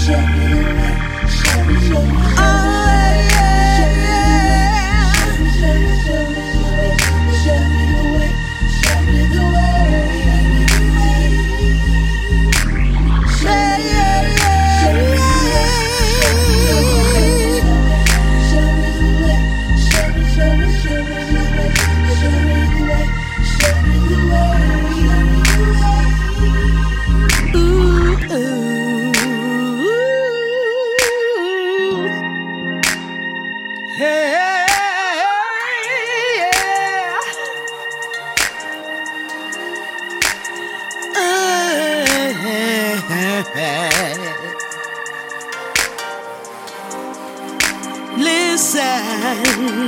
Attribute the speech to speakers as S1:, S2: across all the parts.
S1: Listen,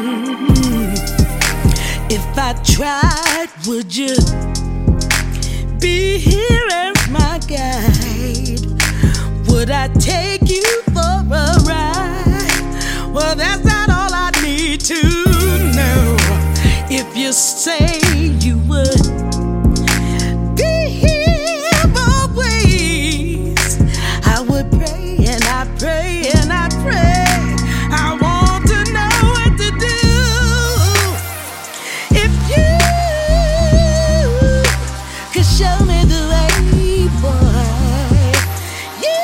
S1: if I tried, would you be here as my guide? Would I take you for a ride? Well, that's not all I need to know. If you say you would be here always, I would pray and I pray and I pray. I want to know what to do. If you could show me the way, boy, you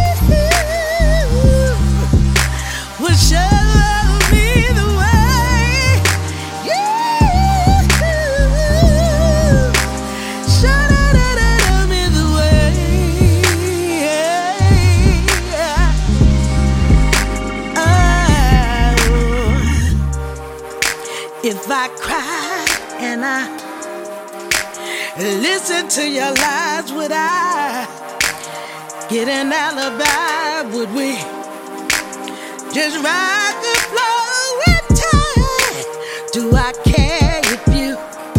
S1: would show me the way. You show me the way. If I cry and I listen to your lies, would I get an alibi? Would we just ride the flow with tide? Do I care if you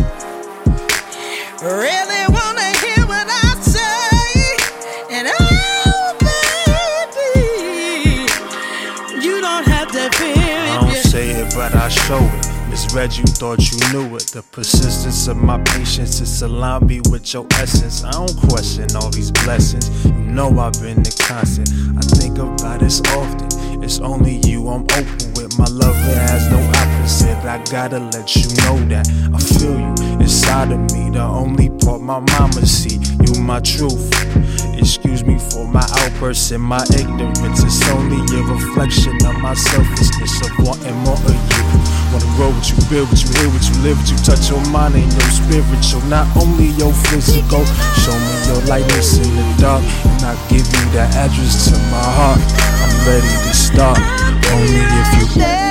S1: really wanna hear what I say? And oh, baby, you don't have to fear
S2: I don't say it, but I show it. Misread you, thought you knew it. The persistence of my patience is aligned me with your essence. I don't question all these blessings. You know I've been the constant. I think about this often. It's only you I'm open with. My love, it has no opposite. I gotta let you know that I feel you inside of me. The only part my mama see. You my truth. Excuse me for my outbursts and my ignorance. It's only a reflection of my selfishness of wanting more of you. Wanna grow what you build, what you hear, what you live, what you touch your mind and your spiritual, not only your physical. Show me your lightness in the dark, and I'll give you the address to my heart. I'm ready to start, only if you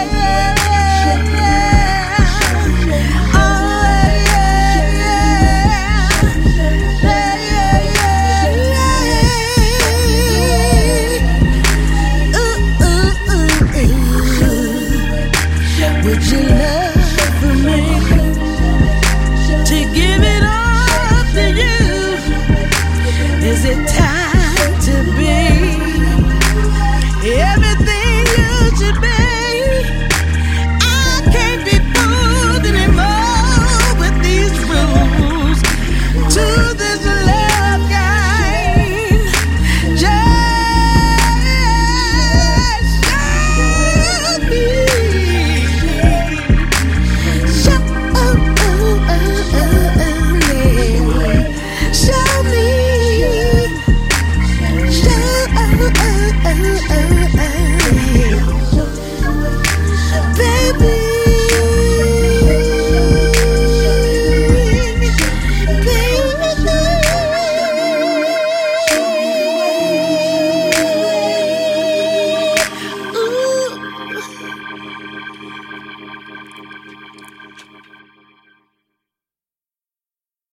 S1: would you love for me to give it all to you? Is it time to be everything you should be? I can't be fooled anymore with these rules to this love game. Just show me. Show me, show